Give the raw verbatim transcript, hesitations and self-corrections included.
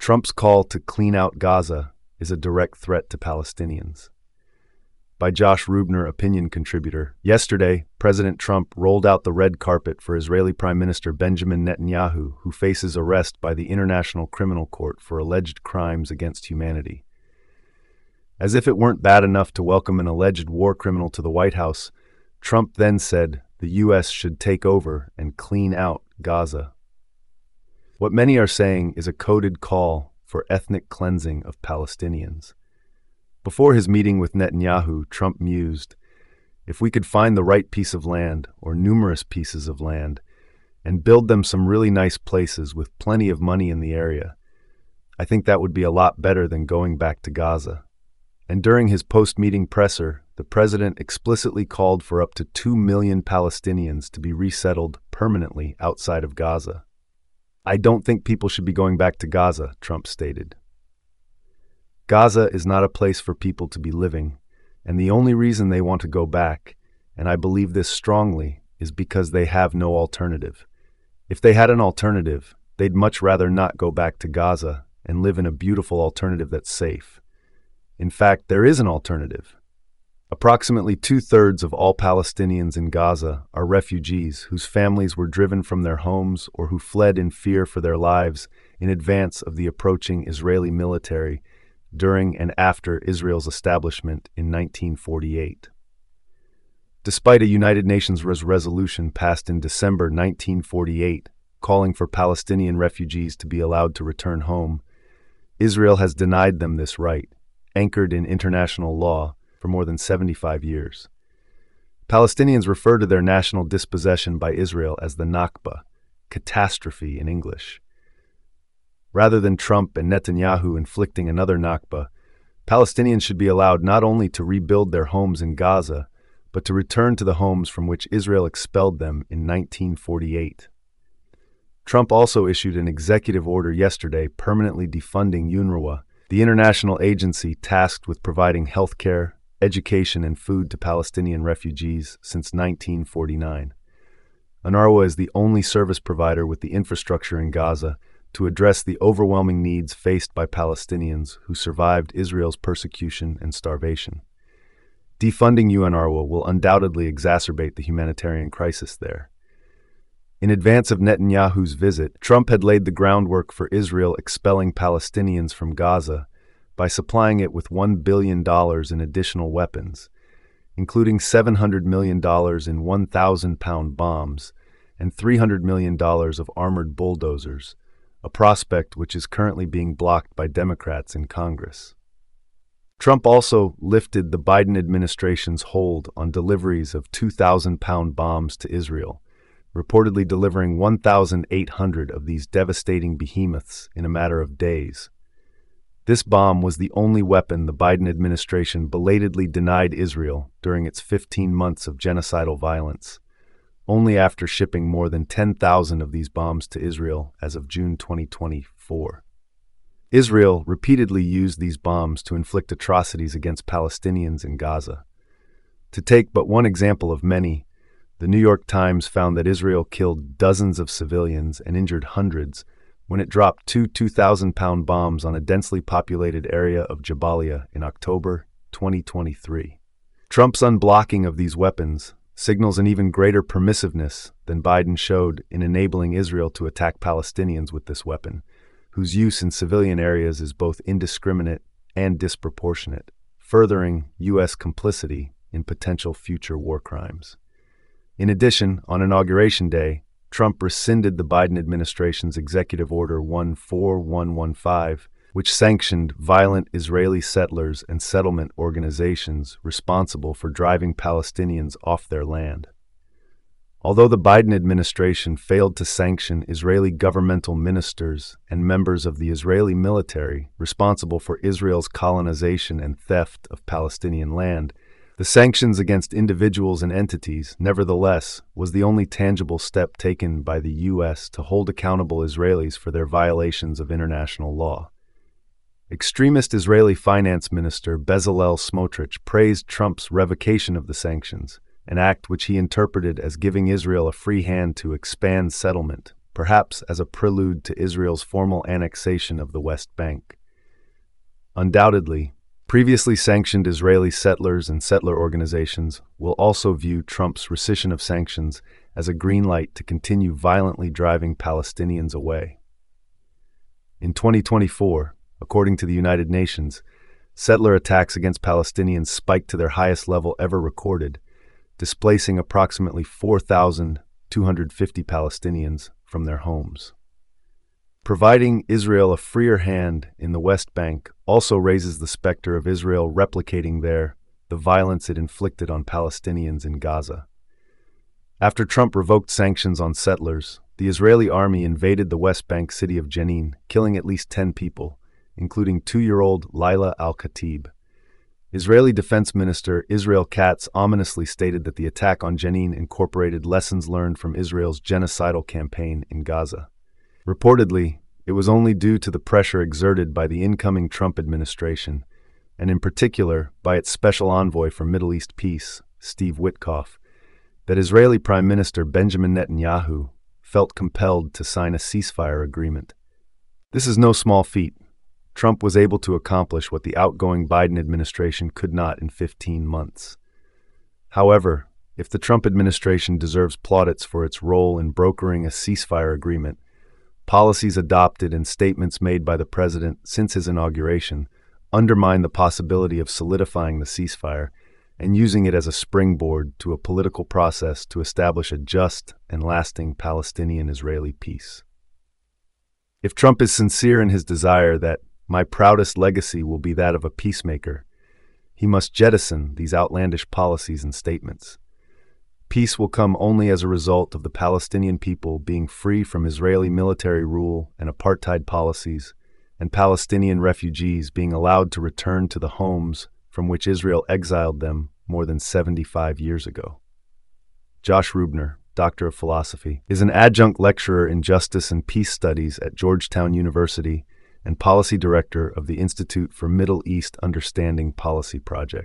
Trump's call to clean out Gaza is a direct threat to Palestinians. By Josh Rubner, opinion contributor. Yesterday, President Trump rolled out the red carpet for Israeli Prime Minister Benjamin Netanyahu, who faces arrest by the International Criminal Court for alleged crimes against humanity. As if it weren't bad enough to welcome an alleged war criminal to the White House, Trump then said the U S should take over and clean out Gaza. What many are saying is a coded call for ethnic cleansing of Palestinians. Before his meeting with Netanyahu, Trump mused, if we could find the right piece of land, or numerous pieces of land, and build them some really nice places with plenty of money in the area, I think that would be a lot better than going back to Gaza. And during his post-meeting presser, the president explicitly called for up to two million Palestinians to be resettled permanently outside of Gaza. I don't think people should be going back to Gaza, Trump stated. Gaza is not a place for people to be living, and the only reason they want to go back, and I believe this strongly, is because they have no alternative. If they had an alternative, they'd much rather not go back to Gaza and live in a beautiful alternative that's safe. In fact, there is an alternative. Approximately two-thirds of all Palestinians in Gaza are refugees whose families were driven from their homes or who fled in fear for their lives in advance of the approaching Israeli military during and after Israel's establishment in nineteen forty-eight. Despite a United Nations resolution passed in December nineteen forty-eight calling for Palestinian refugees to be allowed to return home, Israel has denied them this right, anchored in international law, for more than seventy-five years. Palestinians refer to their national dispossession by Israel as the Nakba, catastrophe in English. Rather than Trump and Netanyahu inflicting another Nakba, Palestinians should be allowed not only to rebuild their homes in Gaza, but to return to the homes from which Israel expelled them in nineteen forty-eight. Trump also issued an executive order yesterday permanently defunding UNRWA, the international agency tasked with providing health care, education, and food to Palestinian refugees since nineteen forty-nine. UNRWA is the only service provider with the infrastructure in Gaza to address the overwhelming needs faced by Palestinians who survived Israel's persecution and starvation. Defunding UNRWA will undoubtedly exacerbate the humanitarian crisis there. In advance of Netanyahu's visit, Trump had laid the groundwork for Israel expelling Palestinians from Gaza by supplying it with one billion dollars in additional weapons, including seven hundred million dollars in one thousand pound bombs and three hundred million dollars of armored bulldozers, a prospect which is currently being blocked by Democrats in Congress. Trump also lifted the Biden administration's hold on deliveries of two thousand pound bombs to Israel, reportedly delivering one thousand eight hundred of these devastating behemoths in a matter of days. This bomb was the only weapon the Biden administration belatedly denied Israel during its fifteen months of genocidal violence, only after shipping more than ten thousand of these bombs to Israel as of June twenty twenty-four. Israel repeatedly used these bombs to inflict atrocities against Palestinians in Gaza. To take but one example of many, the New York Times found that Israel killed dozens of civilians and injured hundreds when it dropped two two thousand pound bombs on a densely populated area of Jabalia in October twenty twenty-three. Trump's unblocking of these weapons signals an even greater permissiveness than Biden showed in enabling Israel to attack Palestinians with this weapon, whose use in civilian areas is both indiscriminate and disproportionate, furthering U S complicity in potential future war crimes. In addition, on Inauguration Day, Trump rescinded the Biden administration's Executive Order one four one one five, which sanctioned violent Israeli settlers and settlement organizations responsible for driving Palestinians off their land. Although the Biden administration failed to sanction Israeli governmental ministers and members of the Israeli military responsible for Israel's colonization and theft of Palestinian land, the sanctions against individuals and entities, nevertheless, was the only tangible step taken by the U S to hold accountable Israelis for their violations of international law. Extremist Israeli Finance Minister Bezalel Smotrich praised Trump's revocation of the sanctions, an act which he interpreted as giving Israel a free hand to expand settlement, perhaps as a prelude to Israel's formal annexation of the West Bank. Undoubtedly, previously sanctioned Israeli settlers and settler organizations will also view Trump's rescission of sanctions as a green light to continue violently driving Palestinians away. In twenty twenty-four, according to the United Nations, settler attacks against Palestinians spiked to their highest level ever recorded, displacing approximately four thousand two hundred fifty Palestinians from their homes. Providing Israel a freer hand in the West Bank also raises the specter of Israel replicating there the violence it inflicted on Palestinians in Gaza. After Trump revoked sanctions on settlers, the Israeli army invaded the West Bank city of Jenin, killing at least ten people, including two-year-old Laila al-Khatib. Israeli Defense Minister Israel Katz ominously stated that the attack on Jenin incorporated lessons learned from Israel's genocidal campaign in Gaza. Reportedly, it was only due to the pressure exerted by the incoming Trump administration, and in particular by its special envoy for Middle East peace, Steve Witkoff, that Israeli Prime Minister Benjamin Netanyahu felt compelled to sign a ceasefire agreement. This is no small feat. Trump was able to accomplish what the outgoing Biden administration could not in fifteen months. However, if the Trump administration deserves plaudits for its role in brokering a ceasefire agreement, policies adopted and statements made by the president since his inauguration undermine the possibility of solidifying the ceasefire and using it as a springboard to a political process to establish a just and lasting Palestinian-Israeli peace. If Trump is sincere in his desire that my proudest legacy will be that of a peacemaker, he must jettison these outlandish policies and statements. Peace will come only as a result of the Palestinian people being free from Israeli military rule and apartheid policies, and Palestinian refugees being allowed to return to the homes from which Israel exiled them more than seventy-five years ago. Josh Rubner, Doctor of Philosophy, is an adjunct lecturer in Justice and Peace Studies at Georgetown University and Policy Director of the Institute for Middle East Understanding Policy Project.